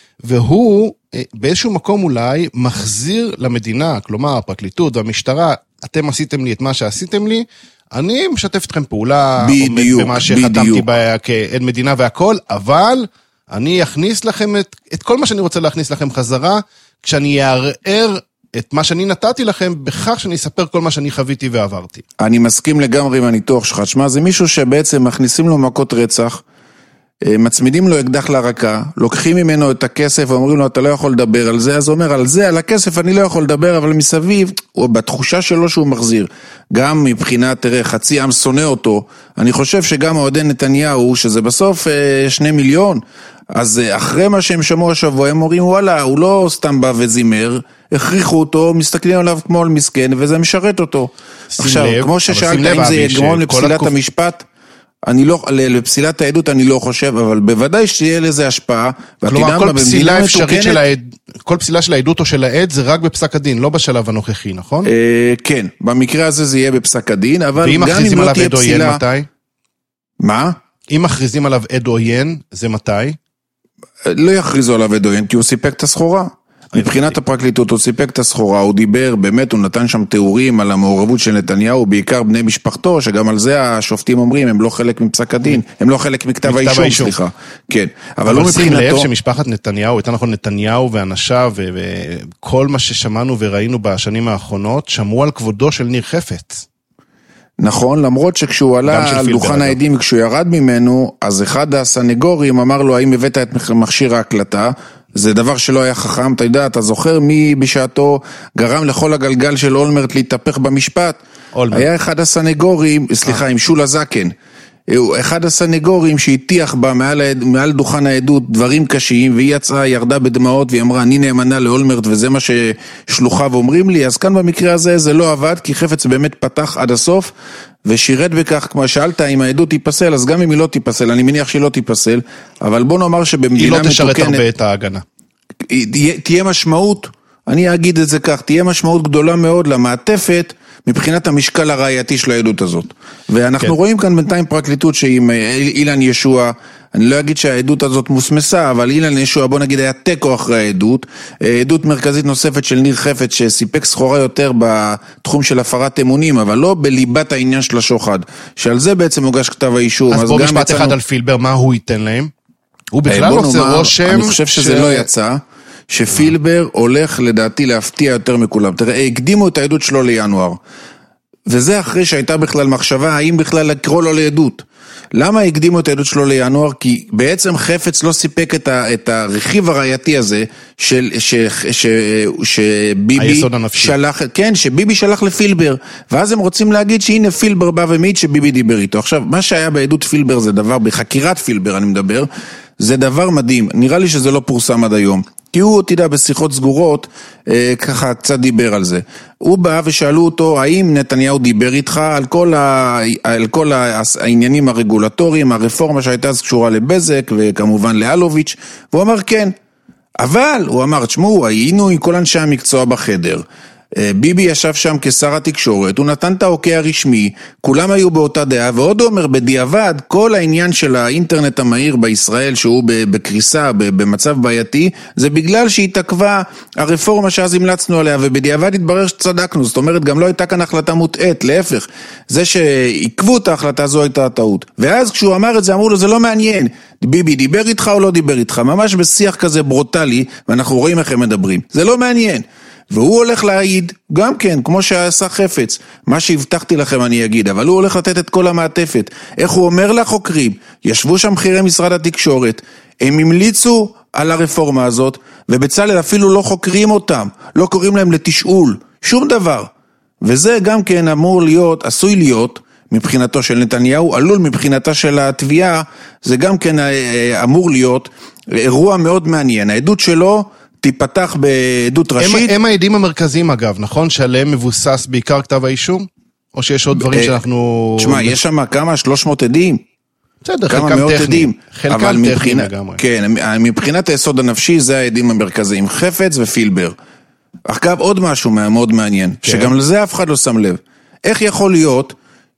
והוא באיזשהו מקום אולי מחזיר למדינה, כלומר הפרקליטות והמשטרה, אתם עשיתם לי את מה שעשיתם לי, אני משתף אתכם פעולה, בדיוק, במה שחתמתי בה כעד מדינה והכל, אבל אני אכניס לכם את, את כל מה שאני רוצה להכניס לכם חזרה, כשאני אערער את מה שאני נתתי לכם, בכך שאני אספר כל מה שאני חוויתי ועברתי. אני מסכים לגמרי עם הניתוח שלך, שמה, זה מישהו שבעצם מכניסים לו מכות רצח, מצמידים לו אקדח לרקה, לוקחים ממנו את הכסף ואומרים לו אתה לא יכול לדבר על זה, אז הוא אומר על זה, על הכסף אני לא יכול לדבר, אבל מסביב, הוא בתחושה שלו שהוא מחזיר. גם מבחינת, תראה, חצי עם שונא אותו, אני חושב שגם אוהדי נתניהו, שזה בסוף שני מיליון, אז אחרי מה שהם שמעו השבוע, הם אומרים וואלה, הוא לא סתם בא וזימר, הכריחו אותו, מסתכלים עליו כמו על מסכן, וזה משרת אותו. עכשיו, לב, כמו ששאלת, האם זה יגרום לפסילת התקופ... המשפט, אני לא, לפסילת העדות אני לא חושב, אבל בוודאי שתהיה לזה השפעה, כלומר, כל פסילה אפשרית של העד, כל פסילה של העדות או של העד, זה רק בפסק הדין, לא בשלב הנוכחי, נכון? אה, כן, במקרה הזה זה יהיה בפסק הדין, אבל גם אם לא תהיה פסילה... מתי? מה? אם מכריזים עליו עד עוין, זה מתי? לא יכריזו עליו עד עוין, כי הוא סיפק את הסחורה. מבחינת הפרקליטות הוא סיפק את הסחורה, הוא דיבר, באמת הוא נתן שם תיאורים על המעורבות של נתניהו, בעיקר בני משפחתו, שגם על זה השופטים אומרים, הם לא חלק מפסק הדין, הם לא חלק מכתב האישום, סליחה. כן, אבל לא מבחינתו... אבל שים לב שמשפחת נתניהו, הייתה נכון נתניהו ואנשיו, וכל מה ששמענו וראינו בשנים האחרונות, שמעו על כבודו של ניר חפץ. נכון, למרות שכשהוא עלה על דוכן העדים וכשהוא ירד ממנו, אז אחד הסנגורים אמר לו, האם הבאת את מכשיר ההקלטה? זה דבר שלא היה חכם, אתה יודע, אתה זוכר מי בשעתו גרם לכל הגלגל של אולמרט להתהפך במשפט? אולמרט. היה אחד הסנגורים, סליחה, עם שולה זקן, אחד הסנגורים שהטיח בה מעל, מעל דוכן העדות דברים קשים, והיא יצאה, ירדה בדמעות, והיא אמרה, אני נאמנה לאולמרט, וזה מה ששלוחיו אומרים לי, אז כאן במקרה הזה זה לא עבד, כי חפץ באמת פתח עד הסוף, ושירת בכך, כמו שאלת, אם העדות תיפסל, אז גם אם היא לא תיפסל, אני מניח שהיא לא תיפסל, אבל בוא נאמר שבמדינה מתוקנת... היא לא תשרת הרבה את ההגנה. תהיה משמעות, אני אגיד את זה כך, תהיה משמעות גדולה מאוד למעטפת, מבחינת המשקל הראייתי של העדות הזאת. ואנחנו כן. רואים כאן בינתיים פרקליטות שעם אילן ישוע, אני לא אגיד שהעדות הזאת מוסמסה, אבל אילן ישוע, בוא נגיד, היה טקו אחרי העדות, עדות מרכזית נוספת של ניר חפץ, שסיפק סחורה יותר בתחום של הפרת אמונים, אבל לא בליבת העניין של השוחד, שעל זה בעצם הוגש כתב האישום. אז, אז בוא משפט יצאנו... אחד על פילבר, מה הוא ייתן להם? הוא בכלל עושה רושם... אני חושב שזה ש... לא יצא. שפילבר הולך לדעתי להפתיע יותר מכולם. תראה, הקדימו את העדות שלו לינואר. וזה אחרי שהייתה בכלל מחשבה, האם בכלל לקרוא לו לעדות. למה הקדימו את העדות שלו לינואר? כי בעצם חפץ לא סיפק את, ה, את הרכיב הראייתי הזה, של, ש, ש, שביבי שלח, כן, שביבי שלח לפילבר. ואז הם רוצים להגיד שהנה פילבר בא ומעיד שביבי דיבר איתו. עכשיו, מה שהיה בעדות פילבר זה דבר, בחקירת פילבר אני מדבר, זה דבר מדהים. נראה לי שזה לא פורסם עד היום. כי הוא, תדע, בשיחות סגורות, אה, ככה קצת דיבר על זה. הוא בא ושאלו אותו, האם נתניהו דיבר איתך על כל, ה, על כל העניינים הרגולטוריים, הרפורמה שהייתה אז קשורה לבזק, וכמובן לאלוביץ', והוא אמר כן. אבל, הוא אמר, תשמעו, היינו עם כל אנשי המקצוע בחדר, ביבי ישב שם כשר התקשורת, הוא נתן את האוקיי הרשמי, כולם היו באותה דעה, ועוד אומר בדיעבד, כל העניין של האינטרנט המהיר בישראל, שהוא בקריסה, במצב בעייתי, זה בגלל שהתעכבה הרפורמה שאז המלצנו עליה, ובדיעבד התברר שצדקנו, זאת אומרת, גם לא הייתה כאן החלטה מוטעת, להפך, זה שעיכבו את ההחלטה הזו הייתה הטעות. ואז כשהוא אמר את זה, אמרו לו, זה לא מעניין, ביבי דיבר איתך או לא דיבר איתך, ממש בשיח כזה ברוטלי, ואנחנו רואים איך הם מדברים. זה לא מעניין. והוא הולך להעיד, גם כן, כמו שעשה חפץ, מה שהבטחתי לכם אני אגיד, אבל הוא הולך לתת את כל המעטפת. איך הוא אומר לחוקרים, ישבו שם בכירי משרד התקשורת, הם המליצו על הרפורמה הזאת, ובצלאל אפילו לא חוקרים אותם, לא קוראים להם לתשאול, שום דבר. וזה גם כן אמור להיות, עשוי להיות, מבחינתו של נתניהו, עלול מבחינתה של התביעה, זה גם כן אמור להיות אירוע מאוד מעניין. העדות שלו, תיפתח בעדות ראשית. הם, הם העדים המרכזיים אגב, נכון? שעליהם מבוסס בעיקר כתב האישום? או שיש עוד דברים שאנחנו... תשמע, יש שם כמה, שלוש מאות עדים. בסדר, חלקם טכניים. חלקם טכניים לגמרי. כן, מבחינת היסוד הנפשי זה העדים המרכזיים, חפץ ופילבר. אגב, עוד משהו מאוד מעניין, שגם לזה אף אחד לא שם לב. איך יכול להיות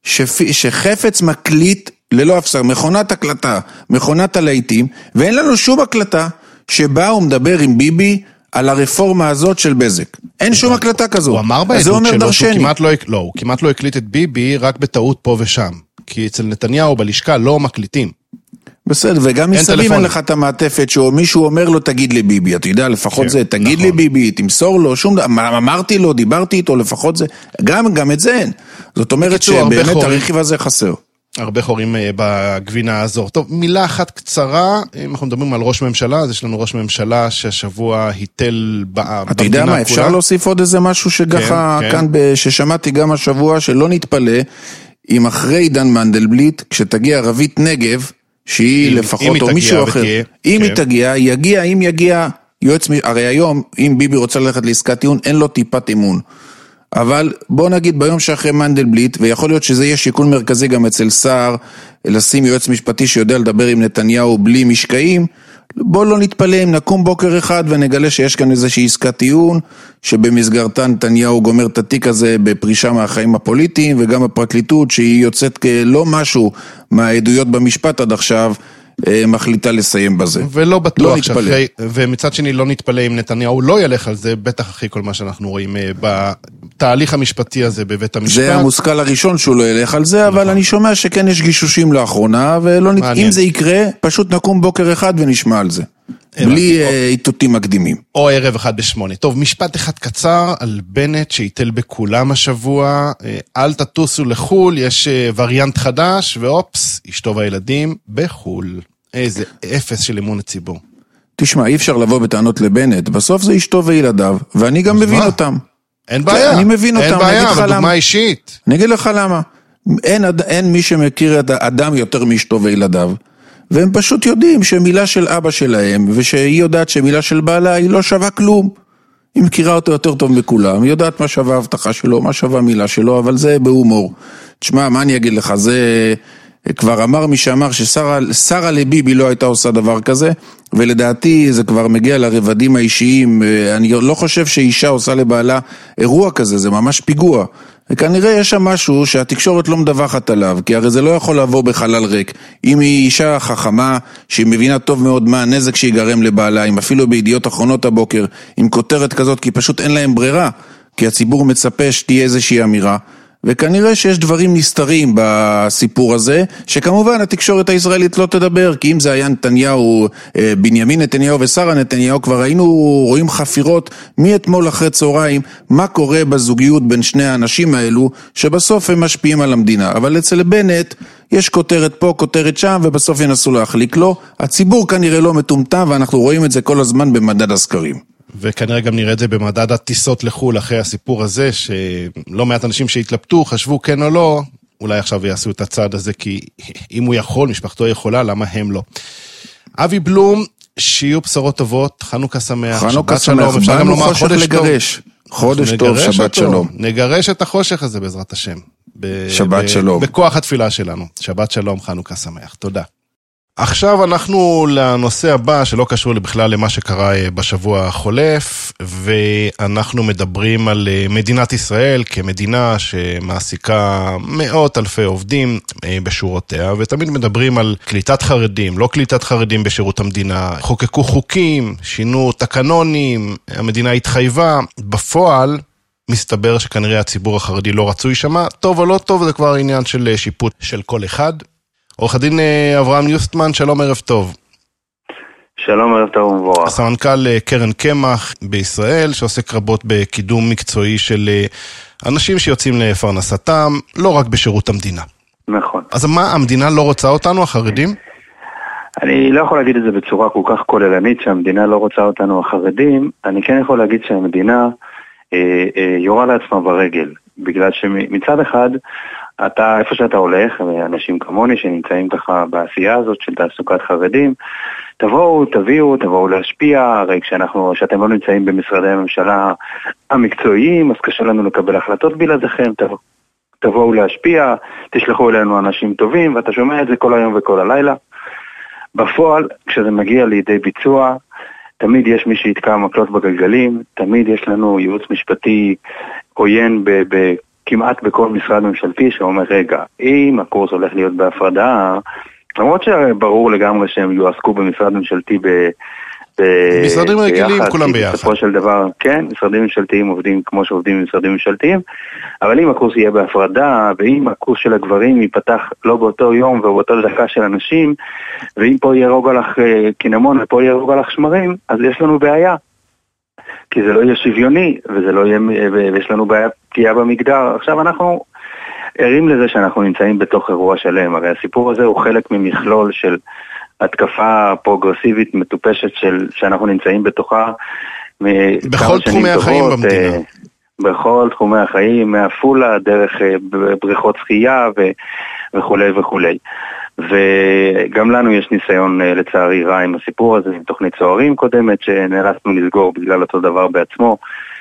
שחפץ מקליט ללא הפסק, מכונת הקלטה, מכונת הלהיטים, ואין לנו שום הקלטה, שבה הוא מדבר עם ביבי על הרפורמה הזאת של בזק. אין שום הקלטה כזו. הוא אמר בעדות שלו שהוא כמעט לא, לא, הוא כמעט לא הקליט את ביבי רק בטעות פה ושם. כי אצל נתניהו בלשכה לא מקליטים. בסדר, וגם מסביב אין לך את המעטפת שמישהו אומר לו תגיד לביבי, אתה יודע, לפחות זה, תגיד לביבי, תמסור לו, שום דבר, אמרתי לו, דיברתי איתו, לפחות זה, גם, גם את זה אין. זאת אומרת שבאמת הרכיב הזה חסר. הרבה חורים בגבינה הזו. טוב, מילה אחת קצרה, אם אנחנו מדברים על ראש ממשלה, אז יש לנו ראש ממשלה שהשבוע היטל במדינה כולה. אתה יודע מה, אפשר להוסיף עוד איזה משהו שככה כאן, ששמעתי גם השבוע, שלא נתפלא, אם אחרי עידן מנדלבליט, כשתגיע רבית נגב, שהיא לפחות, או מישהו אחר, אם היא תגיע, יגיע, אם יגיע יועץ, הרי היום, אם ביבי רוצה ללכת לעסקת טיעון, אין לו טיפת אמון. אבל בוא נגיד ביום שאחרי מנדלבליט, ויכול להיות שזה יהיה שיקול מרכזי גם אצל שר, לשים יועץ משפטי שיודע לדבר עם נתניהו בלי משקעים, בוא לא נתפלא אם נקום בוקר אחד ונגלה שיש כאן איזושהי עסקת טיעון, שבמסגרתה נתניהו גומר את התיק הזה בפרישה מהחיים הפוליטיים, וגם הפרקליטות שהיא יוצאת לא משהו מהעדויות במשפט עד עכשיו, מחליטה לסיים בזה. ולא בטוח לא שאחרי, ומצד שני לא נתפלא אם נתניהו לא ילך על זה, בטח אחרי כל מה שאנחנו רואים בתהליך המשפטי הזה בבית המשפט. זה המושכל הראשון שהוא לא ילך על זה, נכון. אבל אני שומע שכן יש גישושים לאחרונה, ואם זה יקרה, פשוט נקום בוקר אחד ונשמע על זה. בלי עיתותים מקדימים. או ערב אחד בשמונה. טוב, משפט אחד קצר על בנט שהיטל בכולם השבוע, אל תטוסו לחול, יש וריאנט חדש, ואופס, אשתו והילדים בחול. איזה אפס של אמון הציבור. תשמע, אי אפשר לבוא בטענות לבנט, בסוף זה אשתו וילדיו, ואני גם מבין מה? אותם. אין בעיה. אני מבין אין אותם, בעיה, אבל דוגמה אישית. אני אגיד לך למה. אין, אין מי שמכיר את האדם יותר מאשתו וילדיו, והם פשוט יודעים שמילה של אבא שלהם, ושהיא יודעת שמילה של בעלה היא לא שווה כלום. היא מכירה אותו יותר טוב מכולם, היא יודעת מה שווה ההבטחה שלו, מה שווה מילה שלו, אבל זה בהומור. תשמע, מה אני אגיד לך, זה כבר אמר מי שאמר ששרה לביבי לא הייתה עושה דבר כזה, ולדעתי זה כבר מגיע לרבדים האישיים, אני לא חושב שאישה עושה לבעלה אירוע כזה, זה ממש פיגוע. וכנראה יש שם משהו שהתקשורת לא מדווחת עליו, כי הרי זה לא יכול לעבור בחלל ריק. אם היא אישה חכמה, שהיא מבינה טוב מאוד מה הנזק שיגרם לבעלה, אם אפילו בידיעות אחרונות הבוקר, עם כותרת כזאת, כי פשוט אין להם ברירה, כי הציבור מצפה שתהיה איזושהי אמירה, וכנראה שיש דברים נסתרים בסיפור הזה, שכמובן התקשורת הישראלית לא תדבר, כי אם זה היה נתניהו, בנימין נתניהו ושרה נתניהו, כבר היינו רואים חפירות מאתמול אחרי צהריים, מה קורה בזוגיות בין שני האנשים האלו, שבסוף הם משפיעים על המדינה. אבל אצל בנט יש כותרת פה, כותרת שם, ובסוף ינסו להחליק לו. הציבור כנראה לא מטומטם, ואנחנו רואים את זה כל הזמן במדד הסקרים. וכנראה גם נראה את זה במדד הטיסות לחול אחרי הסיפור הזה, שלא מעט אנשים שהתלבטו, חשבו כן או לא, אולי עכשיו יעשו את הצעד הזה, כי אם הוא יכול, משפחתו יכולה, למה הם לא. אבי בלום, שיהיו בשורות טובות, חנוכה שמח, חנוכה שמח, אפשר גם לומר חודש טוב. חודש טוב, שבת שלום. נגרש את החושך הזה בעזרת השם. שבת שלום. בכוח התפילה שלנו. שבת שלום, חנוכה שמח. תודה. עכשיו אנחנו לנושא הבא שלא קשור בכלל למה שקרה בשבוע החולף, ואנחנו מדברים על מדינת ישראל כמדינה שמעסיקה מאות אלפי עובדים בשורותיה, ותמיד מדברים על קליטת חרדים, לא קליטת חרדים בשירות המדינה, חוקקו חוקים, שינו תקנונים, המדינה התחייבה, בפועל מסתבר שכנראה הציבור החרדי לא רצוי שמה, טוב או לא טוב זה כבר עניין של שיפוט של כל אחד. עורך הדין אברהם יוסטמן, שלום ערב טוב. שלום ערב טוב ומבורך. סמנכ"ל קרן קמח בישראל, שעוסק רבות בקידום מקצועי של אנשים שיוצאים לפרנסתם, לא רק בשירות המדינה. נכון. אז מה, המדינה לא רוצה אותנו, החרדים? אני לא יכול להגיד את זה בצורה כל כך כוללנית, שהמדינה לא רוצה אותנו, החרדים. אני כן יכול להגיד שהמדינה אה, אה, יורה לעצמה ברגל, בגלל שמצד אחד, אתה, איפה שאתה הולך, אנשים כמוני שנמצאים ככה בעשייה הזאת של תעסוקת חרדים, תבואו, תביאו, תבואו להשפיע, הרי כשאנחנו, שאתם לא נמצאים במשרדי הממשלה המקצועיים, אז קשה לנו לקבל החלטות בלעדיכם, תבואו, תבואו להשפיע, תשלחו אלינו אנשים טובים, ואתה שומע את זה כל היום וכל הלילה. בפועל, כשזה מגיע לידי ביצוע, תמיד יש מי שיתקע מקלות בגלגלים, תמיד יש לנו ייעוץ משפטי עוין ב... ב כמעט בכל משרד ממשלתי שאומר, רגע, אם הקורס הולך להיות בהפרדה, למרות שברור לגמרי שהם יועסקו במשרד ממשלתי ב... משרדים רגילים, כולם ביחד. בסופו של דבר, כן, משרדים ממשלתיים עובדים כמו שעובדים במשרדים ממשלתיים, אבל אם הקורס יהיה בהפרדה, ואם הקורס של הגברים ייפתח לא באותו יום ובאותו דקה של אנשים, ואם פה יהיה רוג הלך קינמון ופה יהיה רוג הלך שמרים, אז יש לנו בעיה. כי זה לא יהיה שוויוני, וזה לא יהיה, ויש לנו בעיה פגיעה במגדר. עכשיו אנחנו, ערים לזה שאנחנו נמצאים בתוך אירוע שלם. הרי הסיפור הזה הוא חלק ממכלול של התקפה פרוגרסיבית מטופשת של, שאנחנו נמצאים בתוכה. בכל תחומי החיים במדינה. בכל תחומי החיים, מהפולה, דרך בריכות שחייה ו- וכולי וכולי. וגם לנו יש ניסיון לצערי רע עם הסיפור הזה, עם תוכנית צוערים קודמת שנאלצנו לסגור בגלל אותו דבר בעצמו.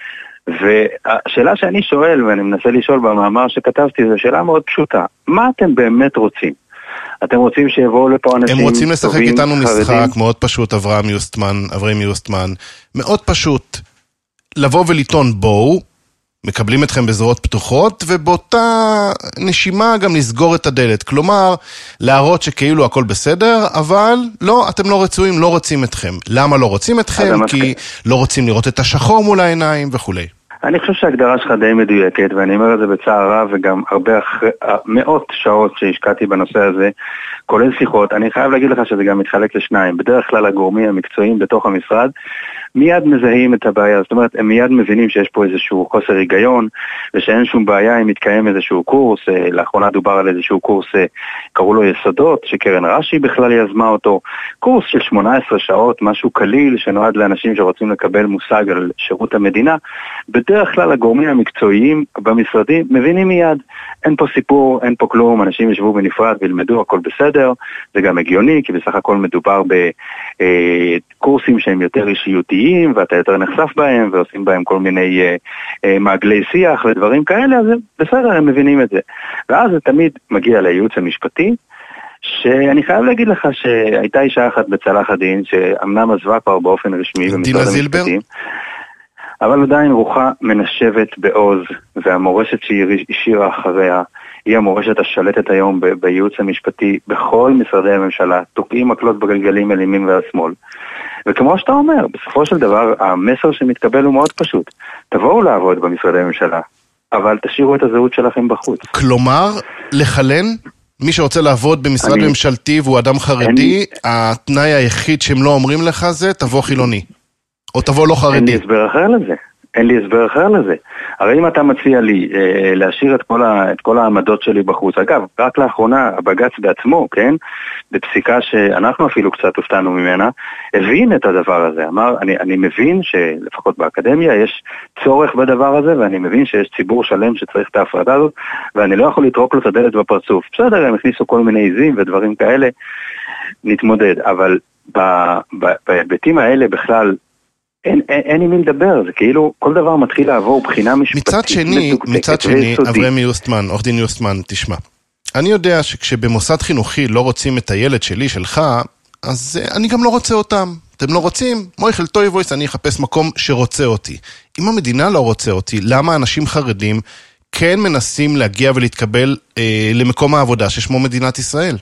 והשאלה שאני שואל, ואני מנסה לשאול במאמר שכתבתי, זו שאלה מאוד פשוטה. מה אתם באמת רוצים? אתם רוצים שיבואו לפה אנשים הם רוצים לשחק טובים, איתנו משחק חרדים? מאוד פשוט, אברהם יוסטמן, אברהם יוסטמן, מאוד פשוט, לבוא ולטעון בואו, מקבלים אתכם בזרועות פתוחות, ובאותה נשימה גם לסגור את הדלת. כלומר, להראות שכאילו הכל בסדר, אבל לא, אתם לא רצויים, לא רוצים אתכם. למה לא רוצים אתכם? כי לא רוצים לראות את השחור מול העיניים וכו'. אני חושב שההגדרה שלך די מדויקת, ואני אומר את זה בצער רב, וגם הרבה אחרי, מאות שעות שהשקעתי בנושא הזה, כולל שיחות. אני חייב להגיד לך שזה גם מתחלק לשניים. בדרך כלל הגורמים המקצועיים בתוך המשרד, מיד מזהים את הבעיה, זאת אומרת, הם מיד מבינים שיש פה איזשהו חוסר היגיון, ושאין שום בעיה אם מתקיים איזשהו קורס, לאחרונה דובר על איזשהו קורס, קראו לו יסודות, שקרן רש"י בכלל יזמה אותו, קורס של שמונה עשרה שעות, משהו קליל, שנועד לאנשים שרוצים לקבל מושג על שירות המדינה. בדרך כלל הגורמים המקצועיים במשרדים מבינים מיד, אין פה סיפור, אין פה כלום, אנשים ישבו בנפרד וילמדו, הכל בסדר, זה גם הגיוני, כי בסך הכל מדובר בקורסים שהם יותר אישיותיים, ואתה יותר נחשף בהם, ועושים בהם כל מיני אה, אה, מעגלי שיח ודברים כאלה, אז בסדר, הם מבינים את זה. ואז זה תמיד מגיע לייעוץ המשפטי, שאני חייב להגיד לך שהייתה אישה אחת בצלח הדין, שאמנם עזבה כבר באופן רשמי במשרד המשפטים, אבל עדיין רוחה מנשבת בעוז, והמורשת שהיא השאירה אחריה, היא המורשת השלטת היום בייעוץ המשפטי, בכל משרדי הממשלה, תוקעים מקלות בגלגלים אלימים והשמאל. וכמו שאתה אומר, בסופו של דבר, המסר שמתקבל הוא מאוד פשוט. תבואו לעבוד במשרדי הממשלה, אבל תשאירו את הזהות שלכם בחוץ. כלומר, לחלן, מי שרוצה לעבוד במשרד אני... ממשלתי והוא אדם חרדי, אני... התנאי היחיד שהם לא אומרים לך זה, תבוא חילוני. או תבוא לא חרדי. אין לי הסבר אחר לזה. אין לי הסבר אחר לזה. הרי אם אתה מציע לי אה, להשאיר את כל, ה, את כל העמדות שלי בחוץ, אגב, רק לאחרונה הבג"ץ בעצמו, כן, בפסיקה שאנחנו אפילו קצת הופתענו ממנה, הבין את הדבר הזה. אמר, אני, אני מבין שלפחות באקדמיה יש צורך בדבר הזה, ואני מבין שיש ציבור שלם שצריך את ההפרדה הזאת, ואני לא יכול לטרוק לו את הדלת בפרצוף. בסדר, הם הכניסו כל מיני עיזים ודברים כאלה, נתמודד. אבל בהיבטים האלה בכלל, אין, אין, אין עם מי לדבר, זה כאילו כל דבר מתחיל לעבור בחינה משפטית. מצד שני, מצד שני, אברהם יוסטמן, עורך דין יוסטמן, תשמע. אני יודע שכשבמוסד חינוכי לא רוצים את הילד שלי, שלך, אז אני גם לא רוצה אותם. אתם לא רוצים? מויכל טויבויס, אני אחפש מקום שרוצה אותי. אם המדינה לא רוצה אותי, למה אנשים חרדים כן מנסים להגיע ולהתקבל אה, למקום העבודה ששמו מדינת ישראל?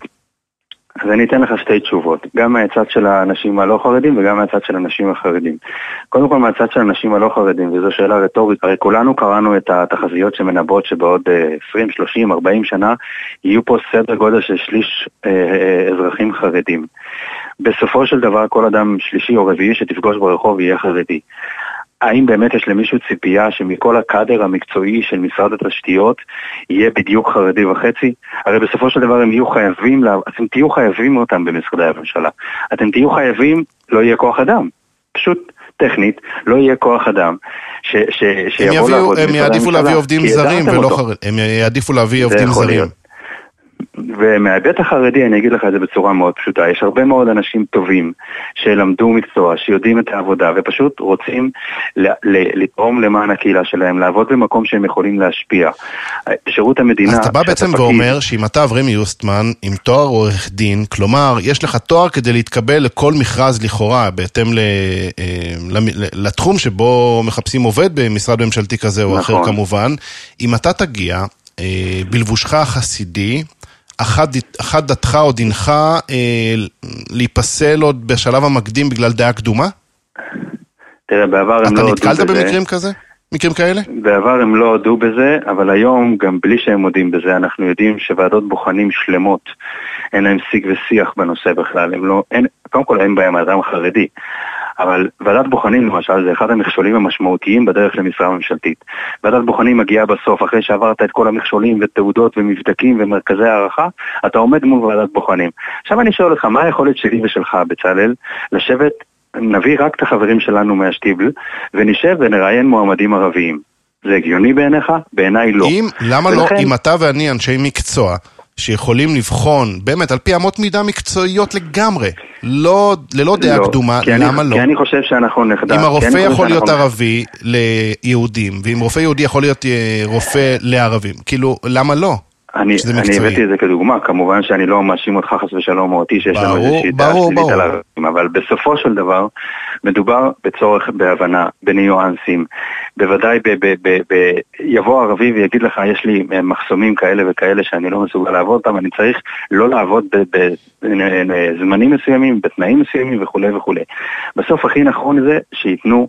אז אני אתן לך שתי תשובות, גם מהצד של האנשים הלא חרדים וגם מהצד של האנשים החרדים. קודם כל מהצד של האנשים הלא חרדים, וזו שאלה רטורית, הרי כולנו קראנו את התחזיות שמנבאות שבעוד עשרים, שלושים, ארבעים שנה יהיו פה סדר גודל של שליש אה, אה, אזרחים חרדים. בסופו של דבר כל אדם שלישי או רביעי שתפגוש ברחוב יהיה חרדי. האם באמת יש למישהו ציפייה שמכל הקאדר המקצועי של משרד התשתיות יהיה בדיוק חרדי וחצי? הרי בסופו של דבר הם יהיו חייבים, אתם תהיו חייבים אותם במשרדי הממשלה. אתם תהיו חייבים, לא יהיה כוח אדם. פשוט טכנית, לא יהיה כוח אדם ש, ש, שיבוא לעבוד במשרדי הממשלה. הם יעדיפו להביא עובדים זרים ולא חרדים. הם יעדיפו להביא עובדים זרים. ומההיבט החרדי אני אגיד לך את זה בצורה מאוד פשוטה, יש הרבה מאוד אנשים טובים שלמדו מקצוע, שיודעים את העבודה ופשוט רוצים לתרום למען הקהילה שלהם, לעבוד במקום שהם יכולים להשפיע. בשירות המדינה... אז אתה בא בעצם ואומר שאם אתה אברהם יוסטמן עם תואר עורך דין, כלומר יש לך תואר כדי להתקבל לכל מכרז לכאורה בהתאם לתחום שבו מחפשים עובד במשרד ממשלתי כזה או אחר כמובן, אם אתה תגיע בלבושך החסידי, אחת דתך או דינך אה, להיפסל עוד בשלב המקדים בגלל דעה קדומה? תראה, בעבר הם לא הודו בזה. אתה נתקלת במקרים כזה? מקרים כאלה? בעבר הם לא הודו בזה, אבל היום, גם בלי שהם הודים בזה, אנחנו יודעים שוועדות בוחנים שלמות, אין להם שיג ושיח בנושא בכלל. הם לא, אין, קודם כל אין בהם אדם חרדי. אבל ועדת בוחנים למשל זה אחד המכשולים המשמעותיים בדרך למשרה ממשלתית. ועדת בוחנים מגיעה בסוף, אחרי שעברת את כל המכשולים ותעודות ומבדקים ומרכזי הערכה, אתה עומד מול ועדת בוחנים. עכשיו אני שואל אותך, מה היכולת שלי ושלך, בצלאל, לשבת, נביא רק את החברים שלנו מהשטיבל, ונשב ונראיין מועמדים ערביים? זה הגיוני בעיניך? בעיניי לא. אם, למה ולכן... לא, אם אתה ואני אנשי מקצוע, שיכולים לבחון, באמת, על פי אמות מידה מקצועיות לגמרי, לא, ללא דעה לא, קדומה, למה אני, לא? כי אני חושב שאנחנו נחדע. אם הרופא יכול להיות שאנחנו... ערבי ליהודים, ואם רופא יהודי יכול להיות רופא לערבים, כאילו, למה לא? אני, אני הבאתי את זה כדוגמה, כמובן שאני לא מאשים אותך חס ושלום או אותי שיש לנו איזושהי דעה שלילית על הרבים, אבל בסופו של דבר מדובר בצורך בהבנה, בניואנסים, בוודאי ב, ב, ב, ב, יבוא ערבי ויגיד לך יש לי מחסומים כאלה וכאלה שאני לא מסוגל לעבוד אותם, אני צריך לא לעבוד בזמנים מסוימים, בתנאים מסוימים וכו' וכו'. בסוף הכי נכון זה שיתנו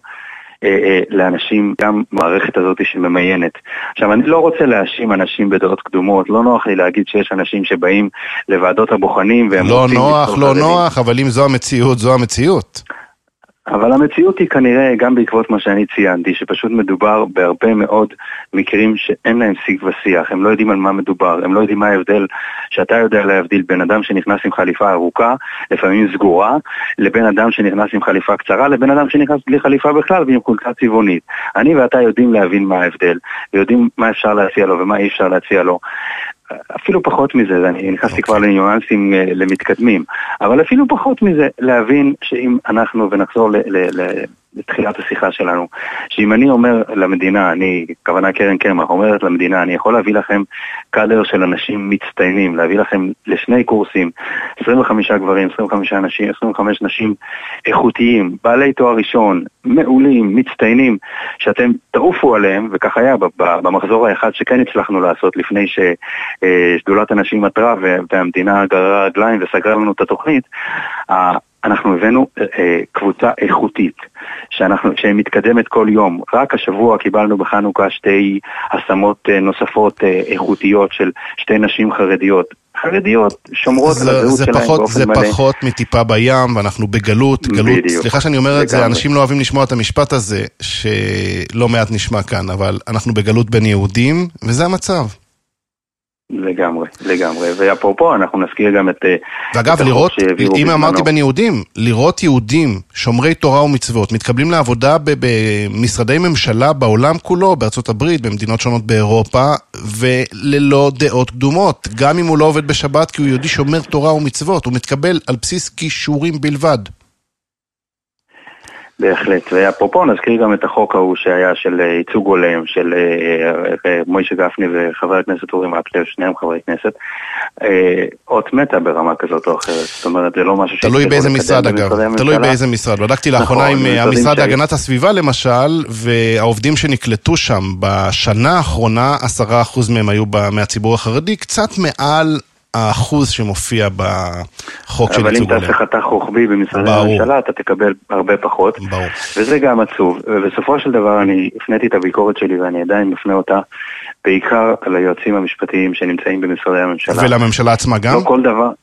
לאנשים גם מערכת הזאת שממיינת. עכשיו אני לא רוצה להאשים אנשים בדעות קדומות, לא נוח לי להגיד שיש אנשים שבאים לוועדות הבוחנים והם לא נוח, לא נוח, אבל אם זו המציאות, זו המציאות. אבל המציאות היא כנראה גם בעקבות מה שאני ציינתי, שפשוט מדובר בהרבה מאוד מקרים שאין להם שיג ושיח, הם לא יודעים על מה מדובר, הם לא יודעים מה ההבדל, שאתה יודע להבדיל בין אדם שנכנס עם חליפה ארוכה, לפעמים סגורה, לבין אדם שנכנס עם חליפה קצרה, לבין אדם שנכנס בלי חליפה בכלל ועם חולצה צבעונית. אני ואתה יודעים להבין מה ההבדל, ויודעים מה אפשר להציע לו ומה אי אפשר להציע לו. אפילו פחות מזה, אני נכנסתי כבר לניואנסים למתקדמים, אבל אפילו פחות מזה, להבין שאם אנחנו, ונחזור לתחילת השיחה שלנו, שאם אני אומר למדינה, אני, כוונה קרן קמח, אומרת למדינה, אני יכול להביא לכם קאדר של אנשים מצטיינים, להביא לכם לשני קורסים, עשרים וחמישה גברים, עשרים וחמישה נשים, עשרים וחמש נשים איכותיים, בעלי תואר ראשון, מעולים, מצטיינים, שאתם תעופו עליהם, וכך היה במחזור האחד שכן הצלחנו לעשות לפני ששדולת הנשים מטרה והמדינה גררה רגליים וסגרה לנו את התוכנית, אנחנו הבאנו אה, קבוצה איכותית שאנחנו, שמתקדמת כל יום. רק השבוע קיבלנו בחנוכה שתי השמות אה, נוספות אה, איכותיות של שתי נשים חרדיות. חרדיות שומרות על הזהות שלהם באופן מלא. זה פחות מטיפה בים, ואנחנו בגלות. גלות, סליחה שאני אומר את זה, אנשים לא אוהבים לשמוע את המשפט הזה, שלא מעט נשמע כאן, אבל אנחנו בגלות בין יהודים, וזה המצב. לגמרי, לגמרי. ואפרופו, אנחנו נזכיר גם את... ואגב, לראות, אם אמרתי בין יהודים, לראות יהודים, שומרי תורה ומצוות, מתקבלים לעבודה במשרדי ממשלה בעולם כולו, בארצות הברית, במדינות שונות באירופה, וללא דעות קדומות. גם אם הוא לא עובד בשבת, כי הוא יהודי שומר תורה ומצוות, הוא מתקבל על בסיס כישורים בלבד. בהחלט, ואפרופו נזכיר גם את החוק ההוא שהיה של ייצוג הולם של מוישה גפני וחבר הכנסת אורי מקלב, שניהם חברי כנסת, אות מתה ברמה כזאת או אחרת, זאת אומרת זה לא משהו תלוי באיזה משרד אגב, תלוי באיזה משרד, בדקתי לאחרונה עם המשרד להגנת הסביבה למשל, והעובדים שנקלטו שם בשנה האחרונה, עשרה אחוז מהם היו מהציבור החרדי, קצת מעל האחוז שמופיע בחוק של ייצוג הולם. אבל אם תעשה חתך רוחבי במשרדי הממשלה, אתה תקבל הרבה פחות. ברור. וזה גם עצוב. ובסופו של דבר אני הפניתי את הביקורת שלי, ואני עדיין מפנה אותה, בעיקר על היועצים המשפטיים שנמצאים במשרדי הממשלה. ולממשלה עצמה גם? לא כל דבר.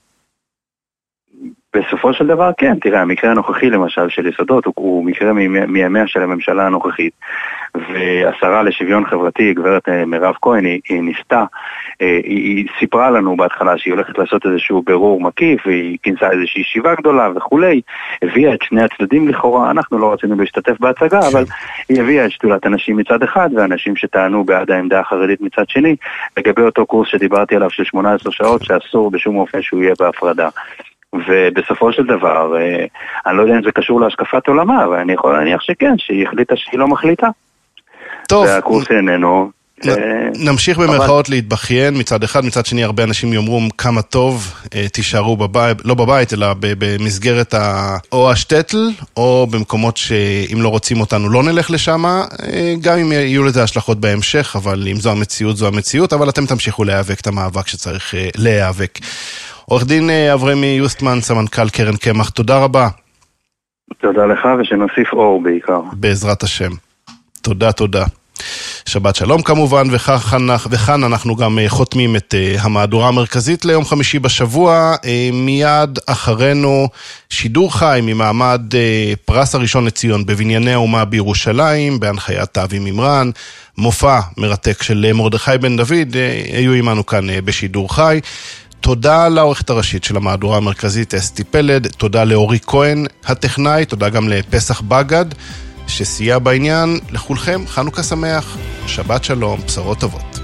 בסופו של דבר, כן, תראה, המקרה הנוכחי למשל של יסודות, הוא, הוא מקרה מימיה של הממשלה הנוכחית, והשרה לשוויון חברתי, גברת מירב כהן, היא, היא ניסתה, היא, היא סיפרה לנו בהתחלה שהיא הולכת לעשות איזשהו ברור מקיף, והיא כינסה איזושהי ישיבה גדולה וכולי, הביאה את שני הצדדים לכאורה, אנחנו לא רצינו להשתתף בהצגה, אבל היא הביאה את שדולת הנשים מצד אחד, ואנשים שטענו בעד העמדה החרדית מצד שני, לגבי אותו קורס שדיברתי עליו של שמונה עשרה שעות, שאסור בשום אופן שהוא יהיה בהפרדה. ובסופו של דבר, אני לא יודע אם זה קשור להשקפת עולמה, אבל אני יכול להניח שכן, שהיא החליטה שהיא לא מחליטה. טוב. והקורס איננו. נמשיך במרכאות להתבכיין מצד אחד, מצד שני הרבה אנשים יאמרו כמה טוב, תישארו בבית, לא בבית, אלא במסגרת או השטטל, או במקומות שאם לא רוצים אותנו לא נלך לשם, גם אם יהיו לזה השלכות בהמשך, אבל אם זו המציאות, זו המציאות, אבל אתם תמשיכו להיאבק את המאבק שצריך להיאבק. עורך דין אברמי יוסטמן, סמנכ"ל קרן קמח, תודה רבה. תודה לך, ושנוסיף אור בעיקר. בעזרת השם. תודה, תודה. שבת שלום כמובן, וכאן אנחנו גם חותמים את המהדורה המרכזית ליום חמישי בשבוע. מיד אחרינו שידור חי ממעמד פרס הראשון לציון בבנייני האומה בירושלים, בהנחיית אבי מימרן, מופע מרתק של מרדכי בן דוד, היו עמנו כאן בשידור חי. תודה לעורכת הראשית של המהדורה המרכזית אסתי פלד, תודה לאורי כהן הטכנאי, תודה גם לפסח בגד שסייע בעניין. לכולכם חנוכה שמח, שבת שלום, בשורות טובות.